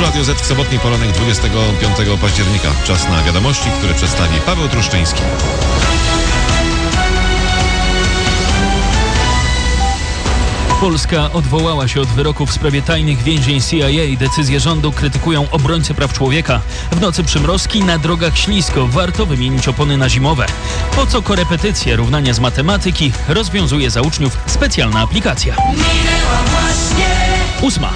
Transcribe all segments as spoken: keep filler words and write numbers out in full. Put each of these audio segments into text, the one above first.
Radio Z w sobotni poranek dwudziestego piątego października. Czas na wiadomości, które przedstawi Paweł Truszczyński. Polska odwołała się od wyroku w sprawie tajnych więzień C I A. Decyzję rządu krytykują obrońcy praw człowieka. W nocy przymrozki, na drogach ślisko. Warto wymienić opony na zimowe. Po co korepetycje, równania z matematyki rozwiązuje za uczniów specjalna aplikacja. Ósma.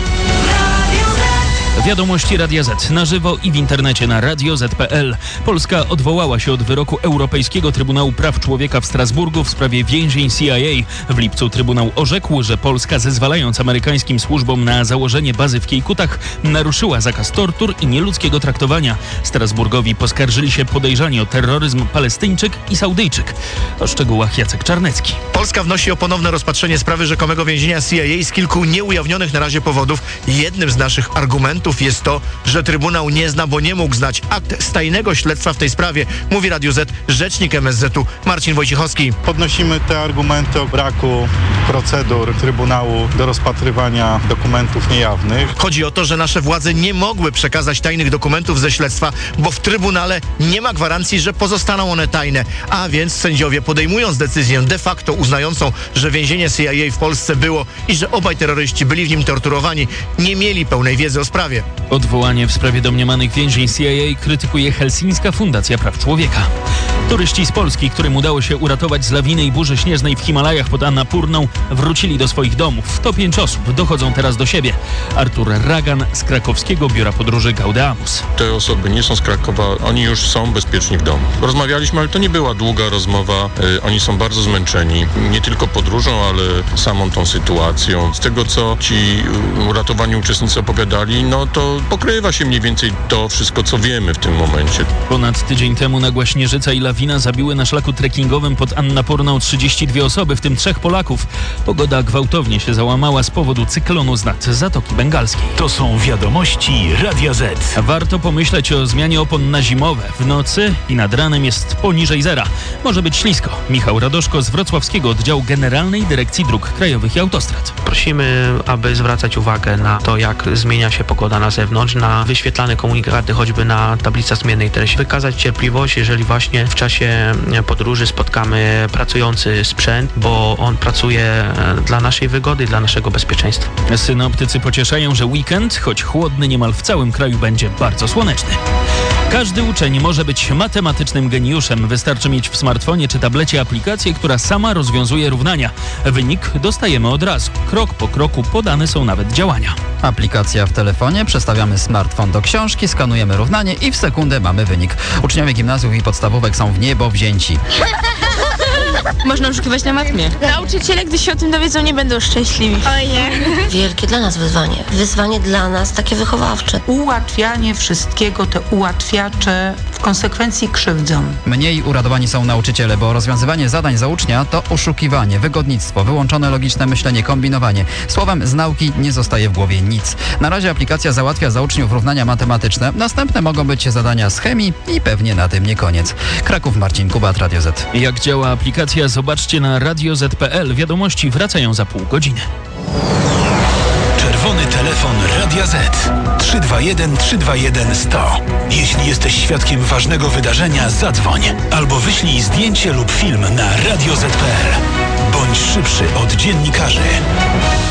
Wiadomości Radia Z na żywo i w internecie na radio zet kropka pe el. Polska odwołała się od wyroku Europejskiego Trybunału Praw Człowieka w Strasburgu w sprawie więzień C I A. W lipcu Trybunał orzekł, że Polska, zezwalając amerykańskim służbom na założenie bazy w Kiejkutach, naruszyła zakaz tortur i nieludzkiego traktowania. Strasburgowi poskarżyli się podejrzani o terroryzm Palestyńczyk i Saudyjczyk. O szczegółach Jacek Czarnecki. Polska wnosi o ponowne rozpatrzenie sprawy rzekomego więzienia C I A z kilku nieujawnionych na razie powodów. Jednym z naszych argumentów jest to, że Trybunał nie zna, bo nie mógł znać akt z tajnego śledztwa w tej sprawie, mówi Radio Z rzecznik M S Z u Marcin Wojciechowski. Podnosimy te argumenty o braku procedur Trybunału do rozpatrywania dokumentów niejawnych. Chodzi o to, że nasze władze nie mogły przekazać tajnych dokumentów ze śledztwa, bo w Trybunale nie ma gwarancji, że pozostaną one tajne, a więc sędziowie, podejmując decyzję de facto uznającą, że więzienie C I A w Polsce było i że obaj terroryści byli w nim torturowani, nie mieli pełnej wiedzy o sprawie. Odwołanie w sprawie domniemanych więzień C I A krytykuje Helsińska Fundacja Praw Człowieka. Turyści z Polski, którym udało się uratować z lawiny i burzy śnieżnej w Himalajach pod Annapurną, wrócili do swoich domów. To pięć osób. Dochodzą teraz do siebie. Artur Ragan z krakowskiego biura podróży Gaudeamus. Te osoby nie są z Krakowa, oni już są bezpieczni w domu. Rozmawialiśmy, ale to nie była długa rozmowa. Yy, oni są bardzo zmęczeni. Nie tylko podróżą, ale samą tą sytuacją. Z tego, co ci yy, uratowani uczestnicy opowiadali, no to pokrywa się mniej więcej to wszystko, co wiemy w tym momencie. Ponad tydzień temu nagła śnieżyca i lawina zabiły na szlaku trekkingowym pod Annapurną trzydzieści dwie osoby, w tym trzech Polaków. Pogoda gwałtownie się załamała z powodu cyklonu z nad Zatoki Bengalskiej. To są wiadomości Radia Z. Warto pomyśleć o zmianie opon na zimowe. W nocy i nad ranem jest poniżej zera. Może być ślisko. Michał Radoszko z wrocławskiego oddziału Generalnej Dyrekcji Dróg Krajowych i Autostrad. Prosimy, aby zwracać uwagę na to, jak zmienia się pogoda na zewnątrz, na wyświetlane komunikaty, choćby na tablicach zmiennej treści. Wykazać cierpliwość, jeżeli właśnie w czasie podróży spotkamy pracujący sprzęt, bo on pracuje dla naszej wygody, dla naszego bezpieczeństwa. Synoptycy pocieszają, że weekend, choć chłodny niemal w całym kraju, będzie bardzo słoneczny. Każdy uczeń może być matematycznym geniuszem. Wystarczy mieć w smartfonie czy tablecie aplikację, która sama rozwiązuje równania. Wynik dostajemy od razu. Krok po kroku podane są nawet działania. Aplikacja w telefonie, przestawiamy smartfon do książki, skanujemy równanie i w sekundę mamy wynik. Uczniowie gimnazjów i podstawówek są w niebo wzięci. Można oszukiwać na matmie. Nauczyciele, gdy się o tym dowiedzą, nie będą szczęśliwi. Oj nie. Wielkie dla nas wyzwanie. Wyzwanie dla nas takie wychowawcze. Ułatwianie wszystkiego te ułatwiacze w konsekwencji krzywdzą. Mniej uradowani są nauczyciele, bo rozwiązywanie zadań za ucznia to oszukiwanie, wygodnictwo, wyłączone logiczne myślenie, kombinowanie. Słowem, z nauki nie zostaje w głowie nic. Na razie aplikacja załatwia za uczniów równania matematyczne. Następne mogą być zadania z chemii i pewnie na tym nie koniec. Kraków, Marcin Kubat, Radio Z. Jak działa aplikacja, zobaczcie na radio zet kropka pe el. Wiadomości wracają za pół godziny. Czerwony telefon Radia Z. trzy dwa jeden trzy dwa jeden sto. Jeśli jesteś świadkiem ważnego wydarzenia, zadzwoń albo wyślij zdjęcie lub film na radio zet kropka pe el. Bądź szybszy od dziennikarzy.